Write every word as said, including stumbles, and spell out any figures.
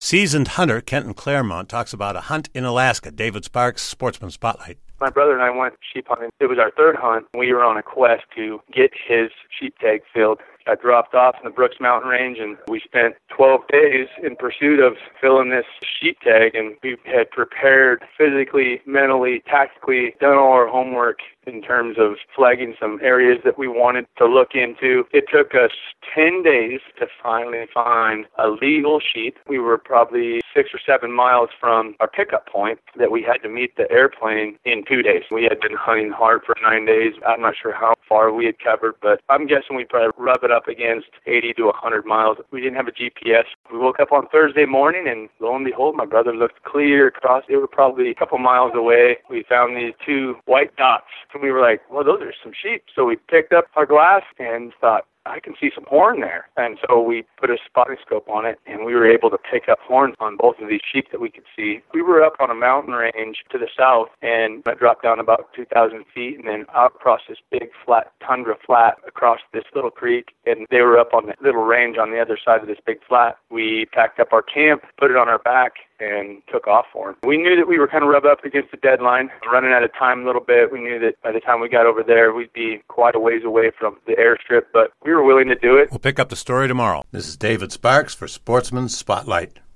Seasoned hunter Kenton Claremont talks about a hunt in Alaska. David Sparks, Sportsman Spotlight. My brother and I went sheep hunting. It was our third hunt. We were on a quest to get his sheep tag filled. I dropped off in the Brooks Mountain Range, and we spent twelve days in pursuit of filling this sheep tag, and we had prepared physically, mentally, tactically, done all our homework in terms of flagging some areas that we wanted to look into. It took us ten days to finally find a legal sheep. We were probably six or seven miles from our pickup point that we had to meet the airplane in two days. We had been hunting hard for nine days. I'm not sure how far we had covered, but I'm guessing we probably rub it up against eighty to one hundred miles. We didn't have a G P S. We woke up on Thursday morning, and lo and behold, my brother looked clear across. They were probably a couple miles away. We found these two white dots, and we were like, well, those are some sheep. So we picked up our glass and thought, I can see some horn there. And so we put a spotting scope on it, and we were able to pick up horns on both of these sheep that we could see. We were up on a mountain range to the south, and I dropped down about two thousand feet and then out across this big flat tundra flat across this little creek, and they were up on the little range on the other side of this big flat. We packed up our camp, put it on our back, and took off for them. We knew that we were kind of rubbed up against the deadline, running out of time a little bit. We knew that by the time we got over there, we'd be quite a ways away from the airstrip, but we were willing to do it. We'll pick up the story tomorrow. This is David Sparks for Sportsman Spotlight.